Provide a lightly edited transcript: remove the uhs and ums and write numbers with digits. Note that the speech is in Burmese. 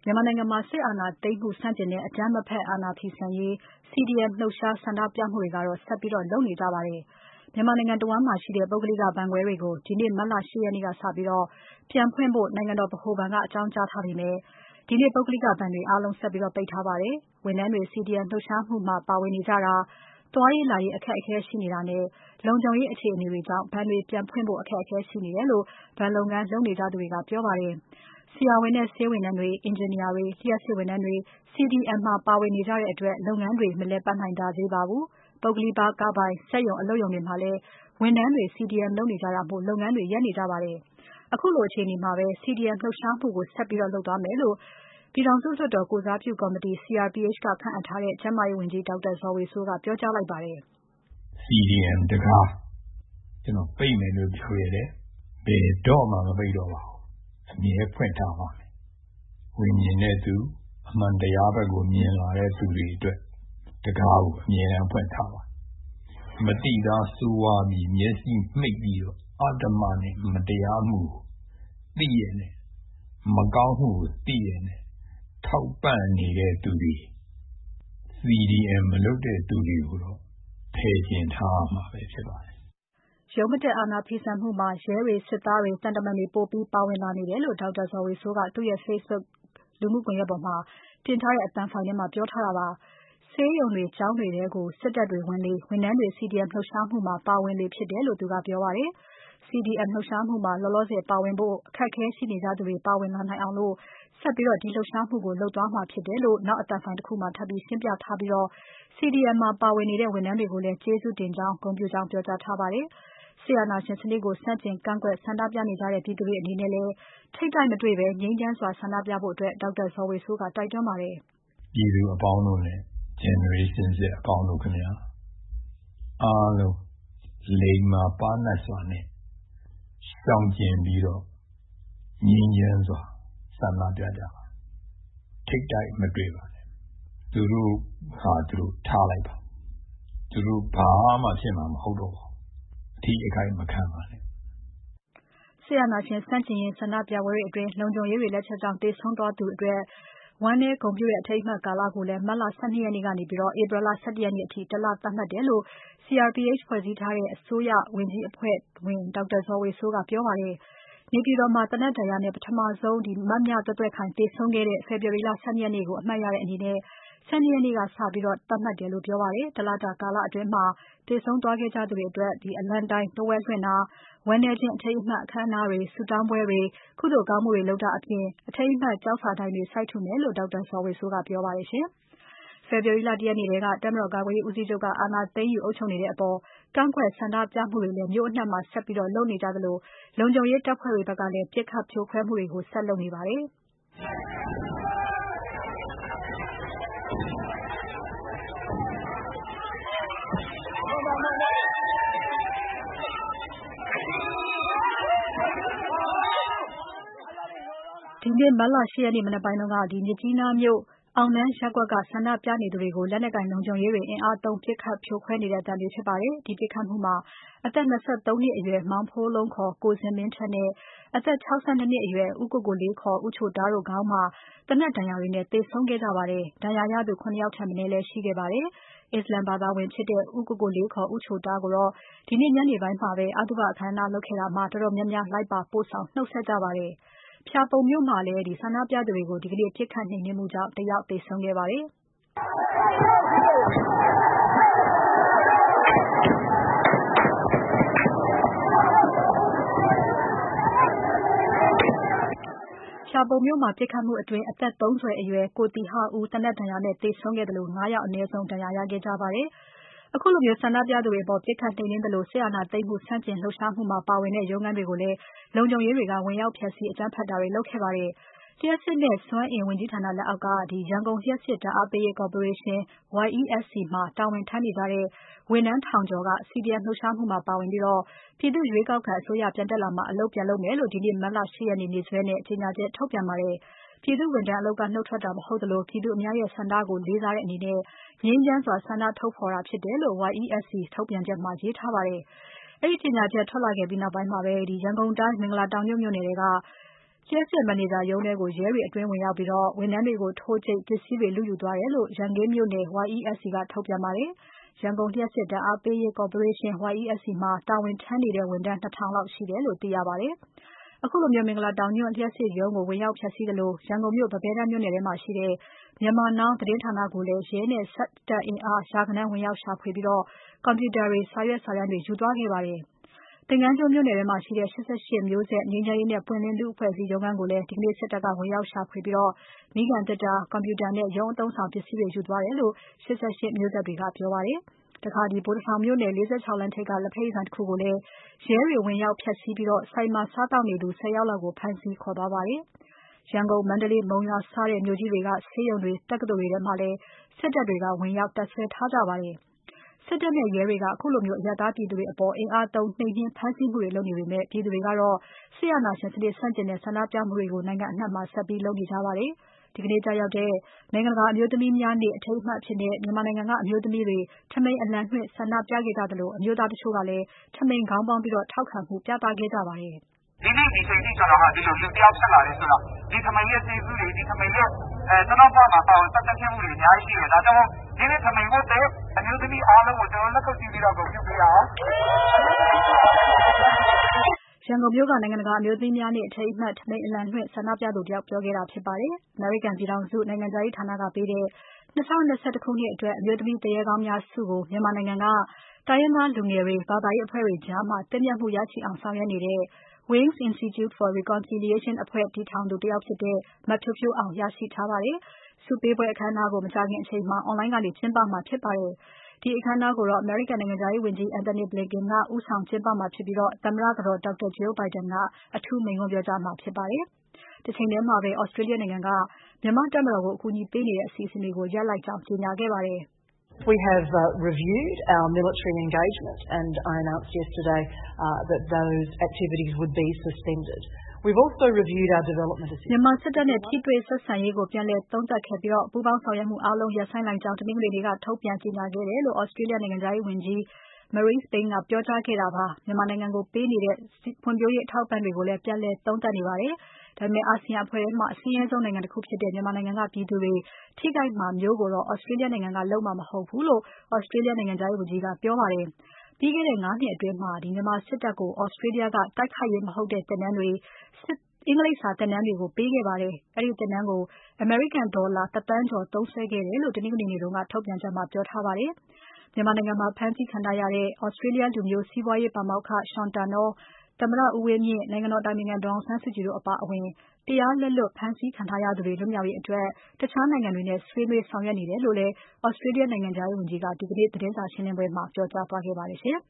မြန်မာနိုင်ငံမှာစစ်အာဏာသိမ်းမှုဆန့်ကျင်တဲ့အကြမ်းမဖက်အာဏာဖီဆန်ရေး CDM လှုပ်ရှားဆန္ဒပြမှုတွေကတော့ဆက်ပြီးလုပ်နေကြပါတယ်။ မြန်မာနိုင်ငံတဝန်းမှာရှိတဲ့ပုဂ္ဂလိကဘဏ်ခွဲတွေကို ဒီနေ့မတ်လ 8 ရက်နေ့ကစပြီးပြန်ဖွင့်ဖို့ နိုင်ငံတော်ဗဟိုဘဏ်ကအကြောင်းကြားထားပေမဲ့ ဒီနေ့ပုဂ္ဂလိကဘဏ်တွေအားလုံးဆက်ပြီးပိတ်ထားပါတယ်။ ဝန်ထမ်းတွေ CDM လှုပ်ရှားမှုမှာပါဝင်နေကြတာ၊ သွားရေးလာရေးအခက်အခဲရှိနေတာနဲ့ လုံခြုံရေးအခြေအနေတွေကြောင့်ဘဏ်တွေပြန်ဖွင့်ဖို့အခက်အခဲရှိနေတယ်လို့ ဘဏ်လုပ်ငန်းလုပ်နေကြသူတွေကပြောပါတယ်။ ဆရာဝန်နဲ့ဆေးဝန်ထမ်းတွေ၊ အင်ဂျင်နီယာတွေ၊ လျှပ်စစ်ဝန်ထမ်းတွေ CDM မှာပါဝင်နေကြတဲ့အတွက် လုပ်ငန်းတွေမလည်ပတ်နိုင်ကြသေးပါဘူး။ ပုဂ္ဂလိကပိုင်စက်ရုံအလုပ်ရုံတွေမှာလည်း ဝန်ထမ်းတွေ CDM လုပ်နေကြတာမို့လုပ်ငန်းတွေရပ်နေကြပါတယ်။ ခုလိုအခြေအနေမှာပဲ CDM လှုပ်ရှားမှုကိုဆက်ပြီးလုပ်သွားမယ်လို့ ပြည်ထောင်စုလွှတ်တော်ကိုယ်စားပြုကော်မတီ CRPH ကခန့်အပ်ထားတဲ့ ကျန်းမာရေးဝန်ကြီးဒေါက်တာဇော်ဝေစိုးကပြောကြားလိုက်ပါတယ်။ CDM တကားကျွန်တော်ပိတ်မယ်လို့ပြောခဲ့တယ်။ဘယ်တော့မှမပိတ်တော့ပါဘူး။အမြဲဖွင့်ထားပါမယ်။ဝင်မြင်တဲ့သူအမှန်တရားဘက်ကိုမြင်လာတဲ့သူတွေအတွက်တကားကိုအမြဲတမ်းဖွင့်ထားပါမတိသားဆိုးဝါးပြီးမျက်စိမှိတ်ပြီးတော့အဓမ္မနဲ့မတရားမှုသိရနဲ့မကောင်းမှုကိုသိရနဲ့ထောက်ပံ့နေတဲ့သူတွေ CDM မလုပ်တဲ့သူတွေကိုတော့ဖယ်ကျင်ထားမှာပဲဖြစ်ပါတယ်။ရုံးမတက်အာဏာဖီဆန်မှုမှာရဲတွေ၊စစ်သားတွေ၊သံတမန်တွေပိုပြီးပါဝင်လာနေတယ်လို့ဒေါက်တာဇော်ဝေစိုးကသူ့ရဲ့ Facebook လူမှုကွန်ယက်ပေါ်မှာတင်ထားတဲ့အသံဖိုင်ထဲမှာပြောထားတာပါ။ ဆေးရုံတွေ၊ကျောင်းတွေထဲကို စစ်တပ်တွေဝင်လေ ဝန်ထမ်းတွေ CDM လှုပ်ရှားမှုမှာပါဝင်လေဖြစ်တယ်လို့သူကပြောပါတယ်။ CDM လှုပ်ရှားမှုမှာလောလောဆယ်ပါဝင်ဖို့အခက်အခဲရှိနေကြသူတွေပါဝင်လာနိုင်အောင်ဆက်ပြီးဒီလှုပ်ရှားမှုကိုလုပ်သွားမှာဖြစ်တယ်လို့နောက်အသံဖိုင်တခုမှာထပ်ပြီးရှင်းပြထားပြီး CDM မှာပါဝင်နေတဲ့ဝန်ထမ်းတွေကိုလည်းကျေးဇူးတင်ကြောင်းဂုဏ်ပြုကြောင်းပြောကြားထားပါတယ်။ စစ်အာဏာရှင်စနစ်ကိုဆန့်ကျင်ကန့်ကွက်ဆန္ဒပြနေကြတဲ့ပြည်သူတွေအနေနဲ့လည်းထိပ်တိုက်မတွေ့ဘဲငြိမ်းချမ်းစွာဆန္ဒပြဖို့ဒေါက်တာဇော်ဝေစိုးကတိုက်တွန်းပါတယ်။ပြည်သူအပေါင်းတို့နဲ့ Generation Z အပေါင်းတို့ခင်ဗျာအားလုံးလိမ္မာပါးနပ်စွာနဲ့ရှောင်ကျဉ်ပြီးတော့ငြိမ်းချမ်းစွာဆန္ဒပြကြပါထိပ်တိုက်မတွေ့ပါနဲ့သူတို့ဟာသူတို့ထားလိုက်ပါသူတို့ဘာမှဖြစ်မှာမဟုတ်တော့ပါဘူးအထီးအခိုက်မခံပါနဲ့စစ်အာဏာရှင်ဆန့်ကျင်ရေးဆန္ဒပြပွဲတွေအတွင်းလုံခြုံရေးတွေလက်ချက်ကြောင့်သေဆုံးသွားသူတွေအတွက်ဝမ်းနည်းဂုဏ်ပြုတဲ့အထိမ်းအမှတ်ကာလကိုလည်းမတ်လ 12 ရက်နေ့ကနေဧပြီလ 17 ရက်နေ့အထိတလသတ်မှတ်တယ်လို့ CRPH ဖွဲ့စည်းထားတဲ့အစိုးရဝန်ကြီးအဖွဲ့ဝင်ဒေါက်တာဇော်ဝေစိုးကပြောပါတယ်။နေပြည်တော်မှာသေနတ်ဒဏ်ရာနဲ့ပထမဆုံးမမြသွဲ့သွဲ့ခိုင်သေဆုံးခဲ့တဲ့ဖေဖော်ဝါရီလ 12 ရက်နေ့ကိုအမှတ်ရတဲ့အနေနဲ့ 12 ရက်နေ့ကစပြီးသတ်မှတ်တယ်လို့ပြောပါတယ်။တလတာကာလအတွင်းသေဆုံးသွားခဲ့ကြသူတွေအတွက်အလံတိုင်တဝက်လွှင့်တာ၊ဝမ်းနည်းခြင်းအထိမ်းအမှတ်အခမ်းအနားတွေ၊ဆုတောင်းပွဲတွေ၊ကုသိုလ်ကောင်းမှုတွေလုပ်တာအပြင်အထိမ်းအမှတ်ကျောက်စာတိုင်တွေစိုက်ထူမယ်လို့ဒေါက်တာဇော်ဝေစိုးကပြောပါတယ်ရှင်။ဖေဖော်ဝါရီလ 1 ရက်နေ့ထဲကတပ်မတော်ကာကွယ်ရေးဦးစီးချုပ်ကအာဏာသိမ်းယူအုပ်ချုပ်နေတဲ့အပေါ်ကန့်ကွက်ဆန္ဒပြမှုတွေလည်းမြို့အနှံ့မှာဆက်ပြီးလုပ်နေကြသလိုလုံခြုံရေးတပ်ဖွဲ့တွေဘက်ကလည်းပစ်ခတ်ဖြိုခွဲမှုတွေကိုဆက်လုပ်နေပါတယ်။ဒီနေ့မတ်လ 8 ရက်နေ့မနက်ပိုင်းကမြစ်ကြီးနားမြို့အောင်နန်းရပ်ကွက်ကဆန္ဒပြနေသူတွေကိုလက်နက်ကိုင်လုံခြုံရေးတွေအင်အားသုံးပစ်ခတ်ဖြိုခွဲနေတဲ့အသံတွေဖြစ်ပါတယ်။ဒီပစ်ခတ်မှုမှာအသက် 23 နှစ်အရွယ်မောင်ဖိုးလုံး ကိုဇင်မင်းထက်နဲ့အသက် 62 နှစ်အရွယ်ဦးကိုကိုလေး ဦးချိုတားတို့ခေါင်းမှာသေနတ်ဒဏ်ရာတွေနဲ့သေဆုံးခဲ့ကြပါတယ်။ဒဏ်ရာရသူ ၇ ယောက်ထက်မနည်းလည်းရှိခဲ့ပါတယ်။အစ္စလာမ်ဘာသာဝင်ဖြစ်တဲ့ဦးကိုကိုလေး ဦးချိုတားကိုတော့ဒီနေ့ညနေပိုင်းမှာပဲအသုဘအခမ်းအနားလုပ်ခဲ့တာမှာတော်တော်များများလိုက်ပါပို့ဆောင်နှုတ်ဆက်ကြပါတယ်။ဖျာပုံမြို့မှာလည်းဆန္ဒပြသူတွေကိုဒီကနေ့ပစ်ခတ်နှိမ်နင်းမှုကြောင့် ၁ ယောက်သေဆုံးခဲ့ပါတယ်။ဖျာပုံမြို့မှာပစ်ခတ်မှုအတွင်းအသက် 30 အရွယ်ကိုသီဟဦးသေနတ်ဒဏ်ရာနဲ့သေဆုံးခဲ့သလို ၅ ယောက်အနည်းဆုံးဒဏ်ရာရခဲ့ကြပါတယ်။ ခုလိုဆန္ဒပြသူတွေအပေါ်ပစ်ခတ်နှိမ်နင်းသလိုစစ်အာဏာသိမ်းမှုဆန့်ကျင်လှုပ်ရှားမှုမှာပါဝင်တဲ့ရုံးခန်းတွေကိုလည်းလုံခြုံရေးတွေကဝင်ရောက်ဖျက်ဆီးအကြမ်းဖက်တာတွေလုပ်ခဲ့ပါတယ်။လျှပ်စစ်နဲ့စွမ်းအင်ဝန်ကြီးဌာနလက်အောက်ကရန်ကုန်လျှပ်စစ်ဓာတ်အားပေးရေးကော်ပိုရေးရှင်း YESC မှာတာဝန်ထမ်းနေကြတဲ့ဝန်ထမ်းထောင်ကျော်က CDM လှုပ်ရှားမှုမှာပါဝင်ပြီးပြည်သူ့ရွေးကောက်ခံအစိုးရပြန်တက်လာမှအလုပ်ပြန်လုပ်မယ်လို့ဒီနေ့မတ်လ 8 ရက်နေ့စွဲနဲ့ကြေညာချက်ထုတ်ပြန်ပါတယ်။ပြည်သူ့ဝန်ထမ်းအလုပ်ကနှုတ်ထွက်တာမဟုတ်သလိုပြည်သူအများရဲ့ဆန္ဒကိုလေးစားတဲ့အနေနဲ့ငြိမ်းချမ်းစွာဆန္ဒထုတ်ဖော်တာဖြစ်တယ်လို့ YESC ထုတ်ပြန်ချက်မှာရေးထားပါတယ်။အဲဒီကြေညာချက်ထွက်လာခဲ့ပြီးနောက်ပိုင်းမှာပဲရန်ကုန်တိုင်းမင်္ဂလာတောင်ညွန့်မြို့နယ်ထဲကလျှပ်စစ်မန်နေဂျာရုံးထဲကို ရဲတွေအတွင်းဝင်ရောက်ပြီး ဝန်ထမ်းတွေကို ထိုးကြိတ် ပစ္စည်းတွေလုယူသွားတယ်လို့ ရန်ကင်းမြို့နယ် YESC ကထုတ်ပြန်ပါတယ်။ ရန်ကုန်လျှပ်စစ်ဓာတ်အားပေးရေးကော်ပိုရေးရှင်း YESC မှာတာဝန်ထမ်းနေတဲ့ဝန်ထမ်း ၂,၀၀၀ လောက်ရှိတယ်လို့သိရပါတယ်။ အခုလိုမင်္ဂလာတောင်ညွန့်လျှပ်စစ်ရုံးကို ဝင်ရောက်ဖျက်ဆီးသလို ရန်ကုန်မြို့ ပန်းဘဲတန်းမြို့နယ်ထဲမှာရှိတဲ့ Myanmar Now သတင်းဌာနကိုလည်း ရဲနဲ့စစ်တပ်အင်အား ရာဂဏန်းဝင်ရောက်ရှာဖွေပြီး ကွန်ပျူတာတွေ၊ စာရွက်စာတမ်းတွေ ယူသွားခဲ့ပါတယ်။ သင်္ဃန်းကျွန်းမြို့နယ်ထဲမှာရှိတဲ့ ၈၈ မျိုးဆက်ငြိမ်းချမ်းရေးနဲ့ ပွင့်လင်းလူ့အဖွဲ့အစည်းရုံးခန်းကိုလည်း ဒီနေ့စစ်တပ်က ဝင်ရောက်ရှာဖွေပြီး မီးခံသေတ္တာ၊ ကွန်ပျူတာနဲ့ ရုံးအသုံးဆောင်ပစ္စည်းတွေယူသွားတယ်လို့ ၈၈ မျိုးဆက်တွေကပြောပါတယ်။ ဗိုလ်တထောင်မြို့နယ် ၄၆ လမ်းထိပ်က လက်ဖက်ရည်ဆိုင်တခုကိုလည်း ရဲတွေဝင်ရောက်ဖျက်ဆီးပြီး ဆိုင်မှာစားသောက်နေသူ ၁၀ ယောက်လောက်ကို ဖမ်းဆီးခေါ်သွားပါတယ်။ ရန်ကုန်၊ မန္တလေး၊ မုံရွာစတဲ့မြို့ကြီးတွေက ဆေးရုံတွေ၊ တက္ကသိုလ်တွေထဲမှာလည်း စစ်တပ်တွေက ဝင်ရောက်တပ်စွဲထားကြပါတယ်။ စစ်တပ်နဲ့ရဲတွေက ခုလိုအရပ်သားပြည်သူတွေအပေါ် အင်အားသုံးနှိမ်နင်းဖမ်းဆီးမှုတွေလုပ်နေပေမဲ့ ပြည်သူတွေကတော့ စစ်အာဏာရှင်စနစ်ဆန့်ကျင်တဲ့ဆန္ဒပြမှုတွေကို နိုင်ငံအနှံ့မှာ ဆက်လုပ်နေကြပါတယ်။ ဒီကနေ့ကျရောက်တဲ့ နိုင်ငံတကာအမျိုးသမီးများနေ့ အထိမ်းအမှတ်အဖြစ် မြန်မာနိုင်ငံကအမျိုးသမီးတွေ ထမိန်အလံလွှင့်ဆန္ဒပြခဲ့ကြသလို အမျိုးသားတချို့ကလည်း ထမိန်ခေါင်းပေါင်းပြီး ထောက်ခံမှုပြသခဲ့ကြပါတယ်။ဒီနေ့ဒီချိန်ထိကျွန်တော်ဟာဒီလိုလူတစ်ယောက်ဖြစ်လာတယ်ဆိုတော့ဒီထမိန်ရဲ့ကျေးဇူးတွေဒီထမိန်ရဲ့ကျွန်တော်ဘဝမှာပါဝင်ပတ်သက်ခဲ့မှုတွေအများကြီးရှိတယ်ဒါကြောင့်ဒီနေ့ထမိန်ဖို့တဲ့အမျိုးသမီးအားလုံးကိုကျွန်တော်လက်ခုပ်တီးပြီးတော့ဂုဏ်ပြုပေးရအောင်ရန်ကုန်မြို့ကနိုင်ငံတကာအမျိုးသမီးများနေ့အထိမ်းအမှတ်ထမိန်အလံလွှင့်ဆန္ဒပြသူတယောက်ပြောခဲ့တာဖြစ်ပါတယ်။ အမေရိကန်ပြည်ထောင်စုနိုင်ငံခြားရေးဌာနကပေးတဲ့ 2021 ခုနှစ်အတွက် အမျိုးသမီးသူရဲကောင်းများဆုကို မြန်မာနိုင်ငံက တိုင်းရင်းသားလူငယ်တွေ၊ ဘာသာရေးအဖွဲ့တွေကြား သင့်မြတ်မှုရရှိအောင်ဆောင်ရွက်နေတဲ့ Wings Institute for Reconciliation အဖွဲ့တည်ထောင်သူတယောက်ဖြစ်တဲ့ မဖြိုးဖြိုးအောင်ရရှိထားပါတယ်။ ဆုပေးပွဲအခမ်းအနားကို မကြာခင်အချိန်မှာ Online ကနေကျင်းပမှာဖြစ်ပါတယ်။ ဒီအခမ်းအနားကိုတော့ အမေရိကန်နိုင်ငံခြားရေးဝန်ကြီး Antony Blinken ကဦးဆောင်ကျင်းပမှာဖြစ်ပြီး သမ္မတကတော် Dr. Jill Biden က အထူးမိန့်ခွန်းပြောကြားမှာဖြစ်ပါတယ်။ တချိန်ထဲမှာပဲ Australia နိုင်ငံက မြန်မာ့တပ်မတော်ကို အကူအညီပေးနေတဲ့အစီအစဉ်တွေကို ရပ်လိုက်ကြောင်းကြေညာခဲ့ပါတယ်။ We have reviewed our military engagement and I announced yesterday that those activities would be suspended. We've also reviewed our development assistance. မြန်မာစစ်တပ်နဲ့ထိတွေ့ဆက်ဆံရေးကိုပြန်လည်သုံးသပ်ခဲ့ပြီး ပူးပေါင်းဆောင်ရွက်မှုအားလုံးရပ်ဆိုင်းလိုက်ကြောင်းတနင်္ဂနွေနေ့ကထုတ်ပြန်ကြေညာခဲ့တယ်လို့ Australia နိုင်ငံခြားရေးဝန်ကြီး Marise Payne ကပြောကြားခဲ့တာပါ။ မြန်မာနိုင်ငံကိုပေးနေတဲ့ ဖွံ့ဖြိုးရေးအထောက်အပံ့တွေကိုလည်း ပြန်လည်သုံးသပ်နေပါတယ်။ ဒါပေမဲ့ အာဆီယံအဖွဲ့ထဲမှာ အဆင်းရဲဆုံးနိုင်ငံတခုဖြစ်တဲ့ မြန်မာနိုင်ငံကပြည်သူတွေထိခိုက်မှာမျိုးကိုတော့ Australia နိုင်ငံကလုပ်မှာမဟုတ်ဘူးလို့ Australia နိုင်ငံခြားရေးဝန်ကြီးကပြောပါတယ်။ ပြီးခဲ့တဲ့ ၅ နှစ်အတွင်း မြန်မာစစ်တပ်ကို Australia ကတိုက်ခိုက်ရေးမဟုတ်တဲ့သင်တန်းတွေအင်္ဂလိပ်စာသင်တန်းတွေကိုပေးခဲ့ပါတယ်။ အဲဒီသင်တန်းကို အမေရိကန်ဒေါ်လာ ၁ သန်းကျော်သုံးစွဲခဲ့တယ်လို့ တနင်္ဂနွေနေ့ကထုတ်ပြန်ချက်မှာပြောထားပါတယ်။ မြန်မာနိုင်ငံမှာဖမ်းဆီးခံထားရတဲ့ Australia လူမျိုးစီးပွားရေးပါမောက္ခ Sean Turnell၊ သမ္မတဦးဝင်းမြင့်၊ နိုင်ငံတော်အတိုင်ပင်ခံဒေါ်အောင်ဆန်းစုကြည်တို့အပါအဝင် တရားလက်လွတ်ဖမ်းဆီးခံထားရသူတွေလွတ်မြောက်ရေးအတွက် တခြားနိုင်ငံတွေနဲ့ဆွေးနွေးဆောင်ရွက်နေတယ်လို့လည်း Australia နိုင်ငံခြားရေးဝန်ကြီးက ဒီကနေ့သတင်းစာရှင်းပွဲမှာပြောကြားသွားခဲ့ပါတယ်ရှင်